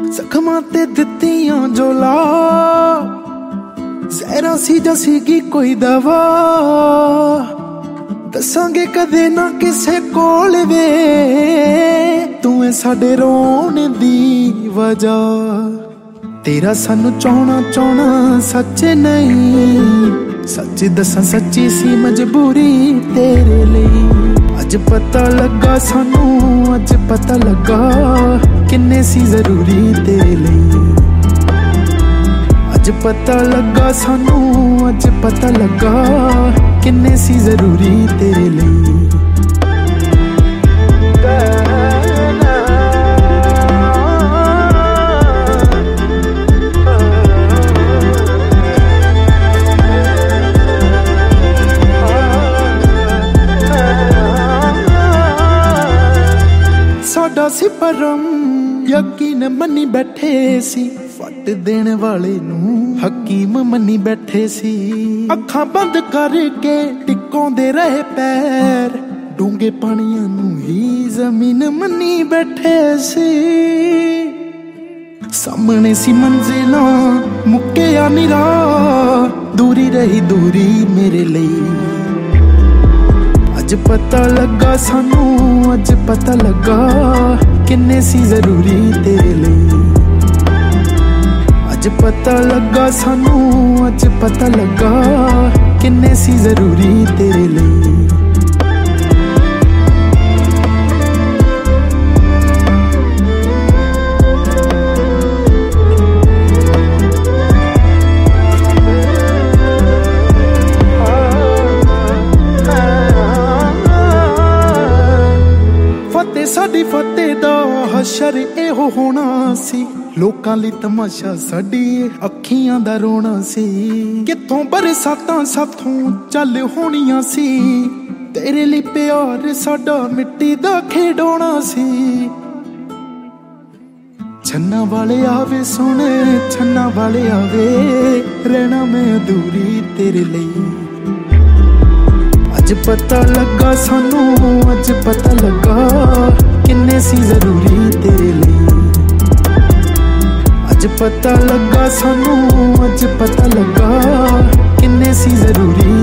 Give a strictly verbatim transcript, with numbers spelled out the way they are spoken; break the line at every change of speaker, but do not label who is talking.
ਜ਼ਖਮਾਂ ਤੇ ਦਿੱਤੀਆਂ ਜੋ ਲਾ ਜ਼ਹਿਰਾਂ ਸੀ ਜਾਂ ਸੀਗੀ ਕੋਈ ਦਵਾ ਦੱਸਾਂਗੇ ਕਦੇ ਨਾ ਕਿਸੇ ਕੋਲ ਵੇ ਤੂੰ ਏ ਸਾਡੇ ਰੋਣ ਦੀ ਵਜ੍ਹਾ ਤੇਰਾ ਸਾਨੂੰ ਚਾਹਣਾ ਚਾਹਣਾ ਸੱਚ ਨਹੀਂ ਸੱਚ ਦੱਸਾਂ ਸੱਚੀ ਸੀ ਮਜਬੂਰੀ ਤੇਰੇ ਲਈ ਅੱਜ ਪਤਾ ਲੱਗਾ ਸਾਨੂੰ ਅੱਜ ਪਤਾ ਲੱਗਾ ਕਿੰਨੇ ਸੀ ਜ਼ਰੂਰੀ ਤੇਰੇ ਲਈ ਅੱਜ ਪਤਾ ਲੱਗਾ ਸਾਨੂੰ ਅੱਜ ਪਤਾ ਲੱਗਾ ਕਿੰਨੇ ਸੀ ਜ਼ਰੂਰੀ ਤੇਰੇ ਲਈ ਸਾਡਾ ਸੀ ਪਰਮ ਯਕੀਨ ਮੰਨੀ ਬੈਠੇ ਸੀ ਫੱਟ ਦੇਣ ਵਾਲੇ ਨੂੰ ਹਕੀਮ ਮੰਨੀ ਬੈਠੇ ਸੀ ਅੱਖਾਂ ਬੰਦ ਕਰਕੇ ਟਿਕਾਉਂਦੇ ਰਹੇ ਪੈਰ ਡੂੰਘੇ ਪਾਣੀਆਂ ਨੂੰ ਹੀ ਜ਼ਮੀਨ ਮੰਨੀ ਬੈਠੇ ਸੀ ਸਾਹਮਣੇ ਸੀ ਮੰਜ਼ਿਲਾਂ ਮੁੱਕਿਆ ਨੀ ਰਾਹ ਦੂਰੀ ਰਹੀ ਦੂਰੀ ਮੇਰੇ ਲਈ ਅੱਜ ਪਤਾ ਲੱਗਾ ਸਾਨੂੰ ਅੱਜ ਪਤਾ ਲੱਗਾ ਕਿੰਨੇ ਸੀ ਜ਼ਰੂਰੀ ਤੇਰੇ ਲਈ ਅੱਜ ਪਤਾ ਲੱਗਾ ਸਾਨੂੰ ਅੱਜ ਪਤਾ ਲੱਗਾ ਕਿੰਨੇ ਸੀ ਜ਼ਰੂਰੀ ਤੇਰੇ ਲਈ ਸਾਡੀ ਫਤਿਹ ਦਾ ਹਸ਼ਰ ਇਹੋ ਹੋਣਾ ਸੀ ਲੋਕਾਂ ਲਈ ਤਮਾਸ਼ਾ ਸਾਡੀ ਅੱਖੀਆਂ ਦਾ ਰੋਣਾ ਸੀ ਕਿੱਥੋਂ ਬਰਸਾਤਾਂ ਸਾਥੋਂ ਚੱਲ ਹੋਣੀਆਂ ਸੀ ਤੇਰੇ ਲਈ ਪਿਆਰ ਸਾਡਾ ਮਿੱਟੀ ਦਾ ਖੇਡੋਣਾ ਸੀ ਛੰਨਾ ਵਾਲੇ ਆਵੇ ਸੁਣ ਛੰਨਾ ਵਾਲੇ ਆਵੇ ਰਹਿਣਾ ਮੈਂ ਅਧੂਰੀ ਤੇਰੇ ਲਈ ਅੱਜ ਪਤਾ ਲੱਗਾ ਸਾਨੂੰ ਅੱਜ ਪਤਾ ਲੱਗਾ ਕਿੰਨੇ ਸੀ ਜ਼ਰੂਰੀ ਤੇਰੇ ਲਈ ਅੱਜ ਪਤਾ ਲੱਗਾ ਸਾਨੂੰ ਅੱਜ ਪਤਾ ਲੱਗਾ ਕਿੰਨੇ ਸੀ ਜ਼ਰੂਰੀ